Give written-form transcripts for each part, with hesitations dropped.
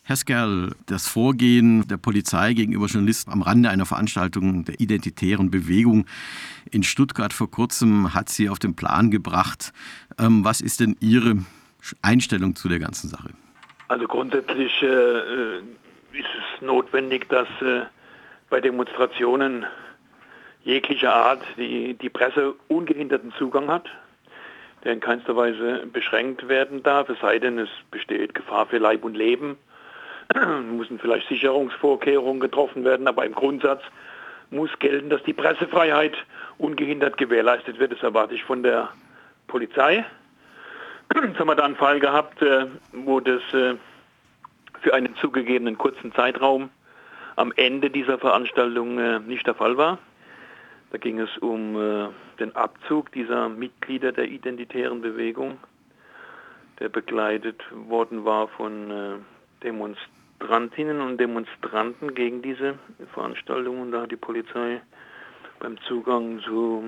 Herr Skerl, das Vorgehen der Polizei gegenüber Journalisten am Rande einer Veranstaltung der Identitären Bewegung in Stuttgart vor kurzem hat Sie auf den Plan gebracht. Was ist denn Ihre Einstellung zu der ganzen Sache? Also grundsätzlich ist es notwendig, dass bei Demonstrationen jeglicher Art die Presse ungehinderten Zugang hat, der in keinster Weise beschränkt werden darf, es sei denn, es besteht Gefahr für Leib und Leben. Müssen vielleicht Sicherungsvorkehrungen getroffen werden, aber im Grundsatz muss gelten, dass die Pressefreiheit ungehindert gewährleistet wird. Das erwarte ich von der Polizei. Jetzt haben wir da einen Fall gehabt, wo das für einen zugegebenen kurzen Zeitraum am Ende dieser Veranstaltung nicht der Fall war. Da ging es um den Abzug dieser Mitglieder der Identitären Bewegung, der begleitet worden war von Demonstrantinnen und Demonstranten gegen diese Veranstaltung. Und da hat die Polizei beim Zugang zu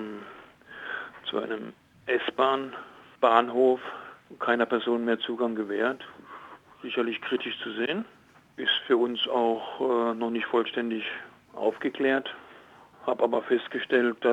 einem S-Bahn-Bahnhof keiner Person mehr Zugang gewährt. Sicherlich kritisch zu sehen. Ist für uns auch noch nicht vollständig aufgeklärt. Habe aber festgestellt, dass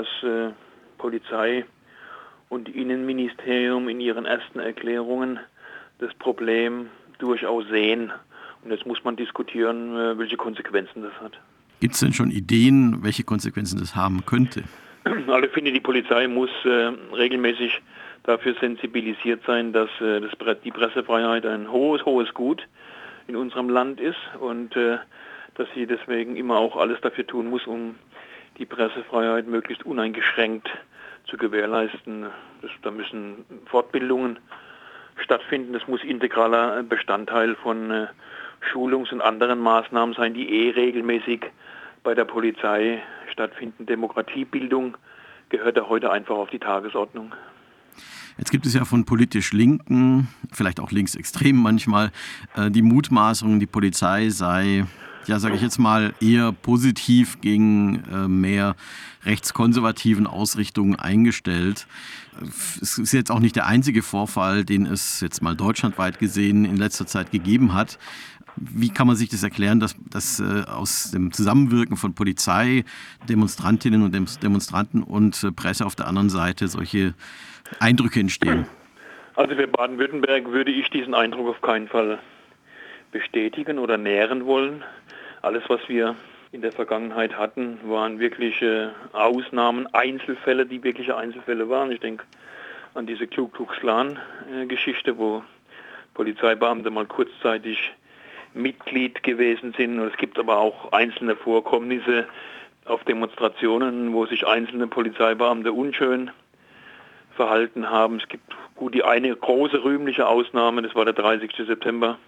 Polizei und Innenministerium in ihren ersten Erklärungen das Problem durchaus sehen. Und jetzt muss man diskutieren, welche Konsequenzen das hat. Gibt es denn schon Ideen, welche Konsequenzen das haben könnte? Also ich finde, die Polizei muss regelmäßig dafür sensibilisiert sein, dass die Pressefreiheit ein hohes Gut in unserem Land ist und dass sie deswegen immer auch alles dafür tun muss, um die Pressefreiheit möglichst uneingeschränkt zu gewährleisten. Da müssen Fortbildungen stattfinden. Das muss integraler Bestandteil von Schulungs- und anderen Maßnahmen sein, die regelmäßig bei der Polizei stattfinden. Demokratiebildung gehört da heute einfach auf die Tagesordnung. Jetzt gibt es ja von politisch Linken, vielleicht auch linksextremen manchmal, die Mutmaßung, die Polizei sei, ja, sage ich jetzt mal, eher positiv gegen mehr rechtskonservativen Ausrichtungen eingestellt. Es ist jetzt auch nicht der einzige Vorfall, den es jetzt mal deutschlandweit gesehen in letzter Zeit gegeben hat. Wie kann man sich das erklären, dass aus dem Zusammenwirken von Polizei, Demonstrantinnen und Demonstranten und Presse auf der anderen Seite solche Eindrücke entstehen? Also für Baden-Württemberg würde ich diesen Eindruck auf keinen Fall bestätigen oder nähren wollen. Alles, was wir in der Vergangenheit hatten, waren wirkliche Ausnahmen, Einzelfälle, die wirkliche Einzelfälle waren. Ich denke an diese Ku Klux Klan-Geschichte, wo Polizeibeamte mal kurzzeitig Mitglied gewesen sind. Es gibt aber auch einzelne Vorkommnisse auf Demonstrationen, wo sich einzelne Polizeibeamte unschön verhalten haben. Es gibt die eine große rühmliche Ausnahme, das war der 30. September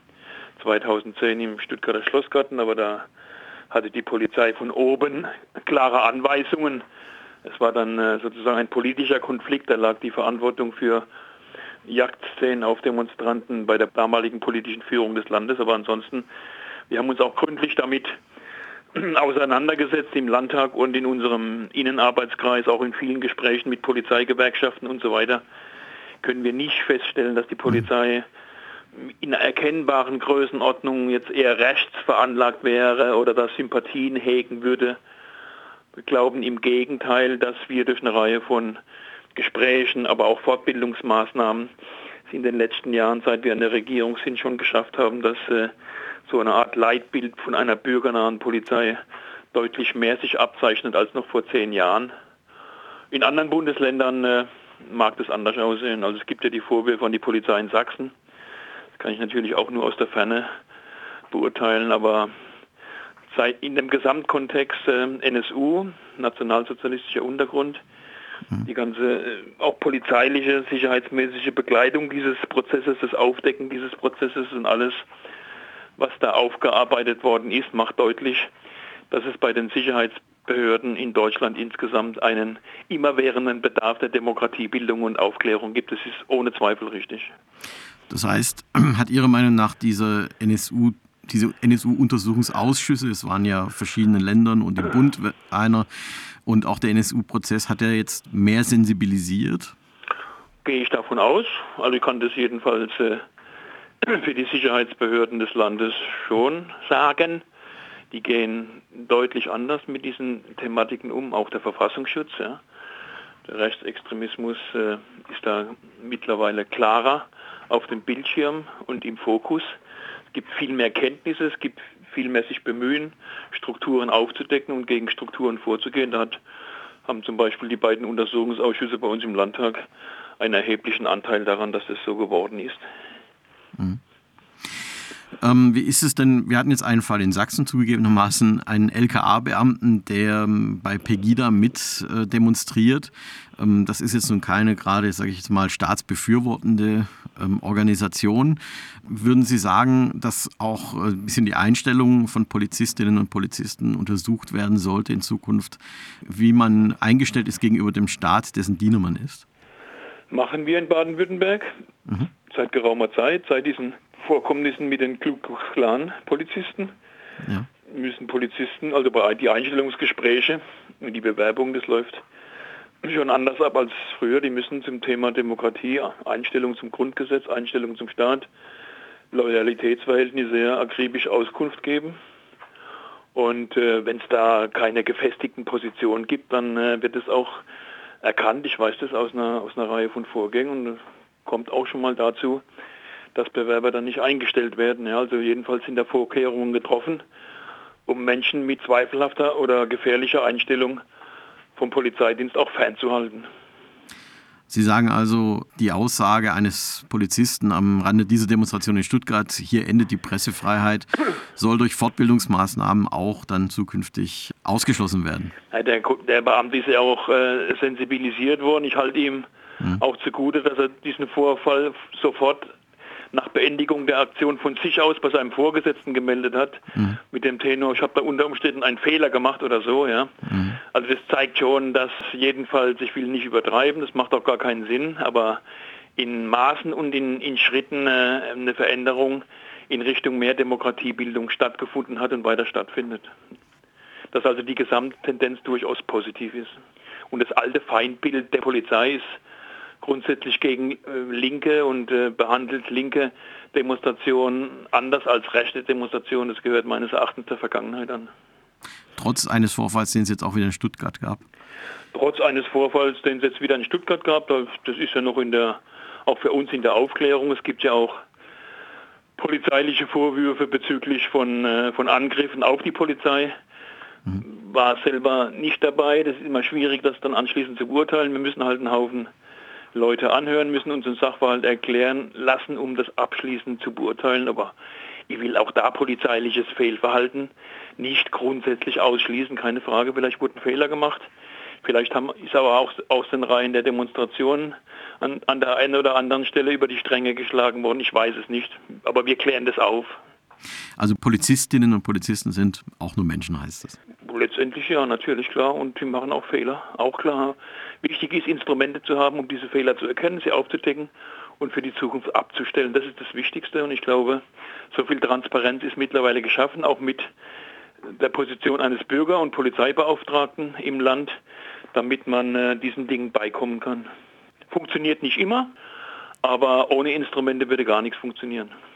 2010 im Stuttgarter Schlossgarten, aber da hatte die Polizei von oben klare Anweisungen. Es war dann sozusagen ein politischer Konflikt, da lag die Verantwortung für Jagdszenen auf Demonstranten bei der damaligen politischen Führung des Landes, aber ansonsten, wir haben uns auch gründlich damit auseinandergesetzt im Landtag und in unserem Innenarbeitskreis, auch in vielen Gesprächen mit Polizeigewerkschaften und so weiter, können wir nicht feststellen, dass die Polizei in einer erkennbaren Größenordnung jetzt eher rechts veranlagt wäre oder dass Sympathien hegen würde. Wir glauben im Gegenteil, dass wir durch eine Reihe von Gesprächen, aber auch Fortbildungsmaßnahmen in den letzten Jahren, seit wir in der Regierung sind, schon geschafft haben, dass so eine Art Leitbild von einer bürgernahen Polizei deutlich mehr sich abzeichnet als noch vor 10 Jahren. In anderen Bundesländern mag das anders aussehen. Also es gibt ja die Vorwürfe an die Polizei in Sachsen. Das kann ich natürlich auch nur aus der Ferne beurteilen, aber in dem Gesamtkontext NSU, nationalsozialistischer Untergrund, die ganze auch polizeiliche, sicherheitsmäßige Begleitung dieses Prozesses, das Aufdecken dieses Prozesses und alles, was da aufgearbeitet worden ist, macht deutlich, dass es bei den Sicherheitsbehörden in Deutschland insgesamt einen immerwährenden Bedarf der Demokratiebildung und Aufklärung gibt. Das ist ohne Zweifel richtig. Das heißt, hat Ihrer Meinung nach diese NSU-Untersuchungsausschüsse, es waren ja verschiedene Ländern und im Bund einer, und auch der NSU-Prozess, hat er jetzt mehr sensibilisiert? Gehe ich davon aus. Also ich kann das jedenfalls für die Sicherheitsbehörden des Landes schon sagen. Die gehen deutlich anders mit diesen Thematiken um, auch der Verfassungsschutz. Ja. Der Rechtsextremismus ist da mittlerweile klarer auf dem Bildschirm und im Fokus. Es gibt viel mehr Kenntnisse, es gibt viel mehr sich bemühen, Strukturen aufzudecken und gegen Strukturen vorzugehen. Da haben zum Beispiel die beiden Untersuchungsausschüsse bei uns im Landtag einen erheblichen Anteil daran, dass das so geworden ist. Mhm. Wie ist es denn, wir hatten jetzt einen Fall in Sachsen zugegebenermaßen, einen LKA-Beamten, der bei Pegida mit demonstriert. Das ist jetzt nun keine gerade, sage ich jetzt mal, staatsbefürwortende Organisation. Würden Sie sagen, dass auch ein bisschen die Einstellung von Polizistinnen und Polizisten untersucht werden sollte in Zukunft, wie man eingestellt ist gegenüber dem Staat, dessen Diener man ist? Machen wir in Baden-Württemberg seit geraumer Zeit, seit diesen Vorkommnissen mit den Ku Klux Klan-Polizisten. Ja. Müssen Polizisten, also bei die Einstellungsgespräche, die Bewerbung, das läuft schon anders ab als früher. Die müssen zum Thema Demokratie, Einstellung zum Grundgesetz, Einstellung zum Staat, Loyalitätsverhältnisse sehr akribisch Auskunft geben. Und wenn es da keine gefestigten Positionen gibt, dann wird es auch erkannt. Ich weiß das aus einer Reihe von Vorgängen und kommt auch schon mal dazu, dass Bewerber dann nicht eingestellt werden. Ja, also jedenfalls sind da Vorkehrungen getroffen, um Menschen mit zweifelhafter oder gefährlicher Einstellung vom Polizeidienst auch fernzuhalten. Sie sagen also, die Aussage eines Polizisten am Rande dieser Demonstration in Stuttgart, hier endet die Pressefreiheit, soll durch Fortbildungsmaßnahmen auch dann zukünftig ausgeschlossen werden? Ja, der Beamte ist ja auch sensibilisiert worden. Ich halte ihm auch zugute, dass er diesen Vorfall sofort nach Beendigung der Aktion von sich aus bei seinem Vorgesetzten gemeldet hat, mit dem Tenor, ich habe da unter Umständen einen Fehler gemacht oder so. Ja. Also das zeigt schon, dass jedenfalls, ich will nicht übertreiben, das macht auch gar keinen Sinn, aber in Maßen und in Schritten eine Veränderung in Richtung mehr Demokratiebildung stattgefunden hat und weiter stattfindet. Dass also die Gesamttendenz durchaus positiv ist. Und das alte Feindbild der Polizei ist grundsätzlich gegen linke und behandelt linke Demonstrationen anders als rechte Demonstrationen. Das gehört meines Erachtens der Vergangenheit an. Trotz eines Vorfalls, den es jetzt auch wieder in Stuttgart gab? Trotz eines Vorfalls, den es jetzt wieder in Stuttgart gab, das ist ja noch auch für uns in der Aufklärung. Es gibt ja auch polizeiliche Vorwürfe bezüglich von Angriffen auf die Polizei. War selber nicht dabei. Das ist immer schwierig, das dann anschließend zu beurteilen. Wir müssen halt einen Haufen Leute anhören, müssen uns den Sachverhalt erklären lassen, um das abschließend zu beurteilen. Aber ich will auch da polizeiliches Fehlverhalten nicht grundsätzlich ausschließen. Keine Frage, vielleicht wurden Fehler gemacht. Vielleicht ist aber auch aus den Reihen der Demonstrationen an der einen oder anderen Stelle über die Stränge geschlagen worden. Ich weiß es nicht, aber wir klären das auf. Also Polizistinnen und Polizisten sind auch nur Menschen, heißt es? Letztendlich ja, natürlich, klar. Und die machen auch Fehler, auch klar. Wichtig ist, Instrumente zu haben, um diese Fehler zu erkennen, sie aufzudecken und für die Zukunft abzustellen. Das ist das Wichtigste. Und ich glaube, so viel Transparenz ist mittlerweile geschaffen, auch mit der Position eines Bürger- und Polizeibeauftragten im Land, damit man diesen Dingen beikommen kann. Funktioniert nicht immer, aber ohne Instrumente würde gar nichts funktionieren.